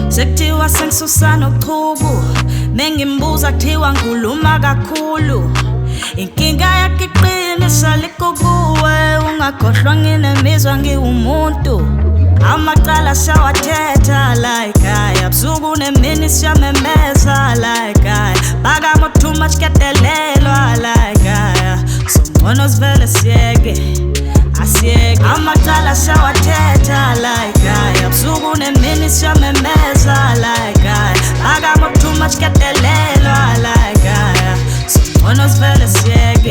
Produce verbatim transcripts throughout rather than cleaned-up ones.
Sekuthiwa sengisusana uchubu, mengimbuza kuthiwa ngikhuluma kakhulu. Inkinga yakhe iqinisa liko kuwe, ungakhohlwa nginemizwa ngiwumuntu. Amacala siyawathetha la ekhaya, busuku nemini siyamemeza la ekhaya. Phakama too much kuyadelelwa la ekhaya, songcono sivele siyeke asiyeke. Amacala siyawathetha la ekhaya, busuku nemini siyamemeza la ekhaya. Phakama too much kuyadelelwa la ekhaya, songcono sivele siyeke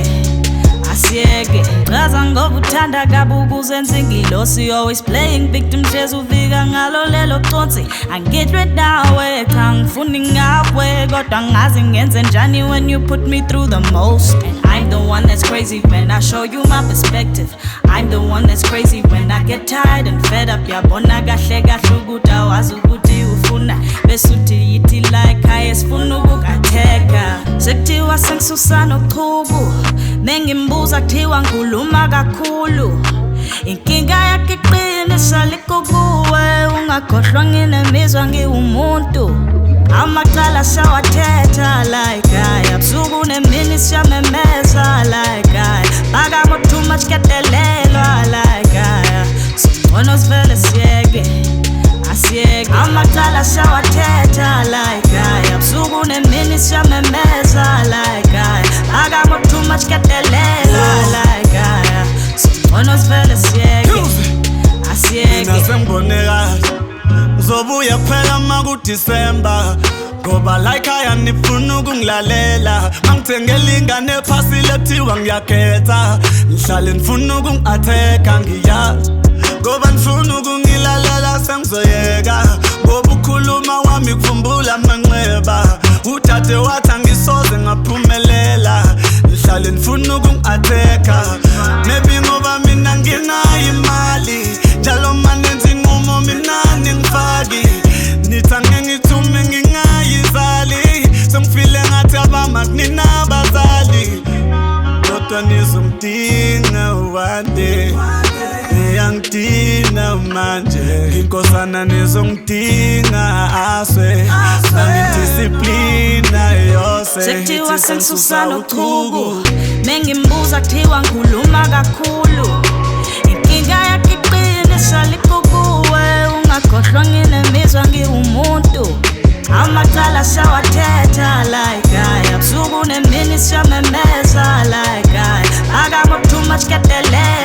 asiyeke. Chaza ngoba uthanda kabi ukuzenza ingilosi, always playing victim, hlezi uvika ngalo lelo consi. Angitshwe nawe cha ngifuni ngawe, kodwa ngazi ngenze njani when you put me through the most. And I'm the one that's crazy when I show you my perspective. I'm the one that's crazy when I get tired and fed up. Yabona kahle kahle ukuthi awazi ukuthi ufuna, bese uthi yithi la ekhaya sifuna ukukatheka. Sekuthiwa sengisusana uchubu, mengimbuza kuthiwa ngikhuluma kakhulu. Inkinga yakhe iqinisa liko kuwe, ungakhohlwa nginemizwa ngiwumuntu. Amacala siyawathetha la ekhaya, busuku nemini siyamemeza la ekhaya. Phakama too much kuyadelelwa la ekhaya, songcono sivele siyeke asiyeke. Amacala siyawathetha la ekhaya, busuku nemini siyamemeza la ekhaya. Phakama too much kuyadelelwa la ekhaya, songcono sivele siyeke asiyeke. Mina sengibone kahle ngizobuya kuphela makuDisemba, ngoba la ekhaya nifuna ukungilalela. Mangithengela ingane ephasile kuthiwa ngiyakhetha, ngihlale nifuna ukungi-attack-a ngiyazi, ngoba nifuna ukungilalela sengizoyeka. Ngoba ukhuluma wami kuvumbula manxeba, udade wathi angisoze ngaphumelela, ngihlale nifuna ukungi-attack-a. Maybe ngoba mina nginayo imali, njalo manenza inqumo mina ningifaki. Nithi angengithume ngingayizali, sengifile ngathi abamaknina abazali, kodwa nizongidinga one day. Niyangidinga manje, inkosana nizongidinga aswe, nangidisciplina yose. Sekuthiwa sengisusana uchubu, mengimbuza kuthiwa ngikhuluma kakhulu. Inkinga yakhe iqinisa liko kuwe, ungakhohlwa nginemizwa ngiwumuntu. Amacala siyawathetha la ekhaya, busuku nemini siyamemeza la ekhaya. Phakama too much kuyadelelwa